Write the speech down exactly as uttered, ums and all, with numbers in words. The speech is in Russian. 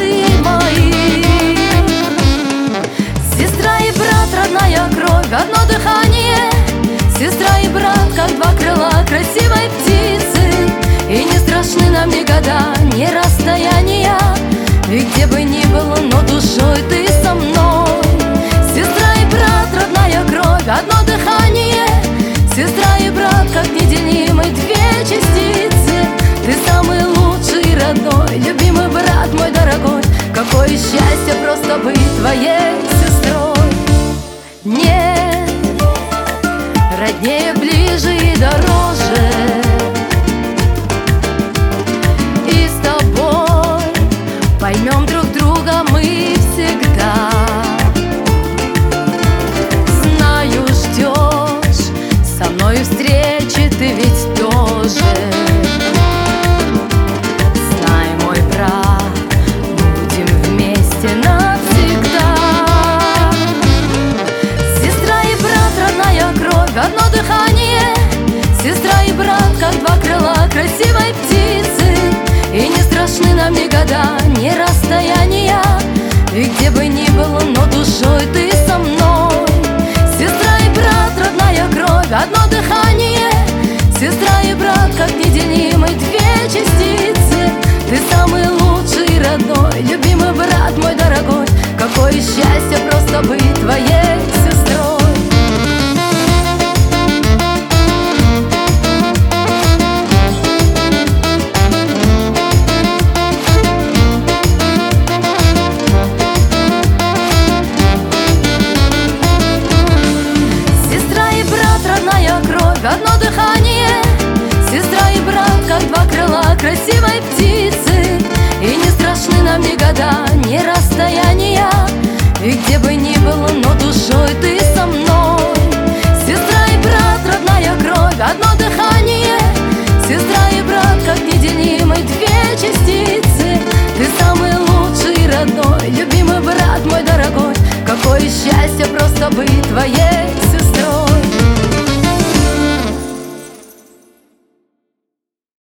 традиции мои. Сестра и брат, родная кровь, одно дыхание. Сестра и брат, как два крыла красивой птицы. И не страшны нам ни года, ни расстояния. Ведь где бы ни было, но душой ты со мной. Сестра и брат, родная кровь, одно дыхание. Сестра и брат, как неделимы две частицы. Ты самый лучший и родной, любимый брат мой дорогой. Какое счастье просто быть твоей сестрой. Нет, роднее, ближе и дороже. И с тобой поймем друг друга мы